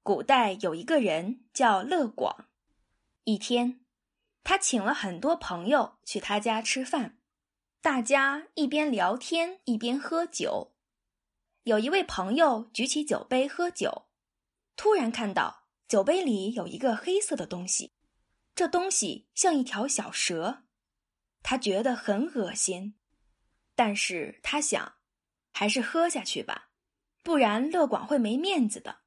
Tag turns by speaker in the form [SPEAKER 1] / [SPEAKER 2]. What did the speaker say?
[SPEAKER 1] 古代有一个人叫乐广，一天，他请了很多朋友去他家吃饭，大家一边聊天一边喝酒。有一位朋友举起酒杯喝酒，突然看到酒杯里有一个黑色的东西，这东西像一条小蛇，他觉得很恶心，但是他想，还是喝下去吧，不然乐广会没面子的。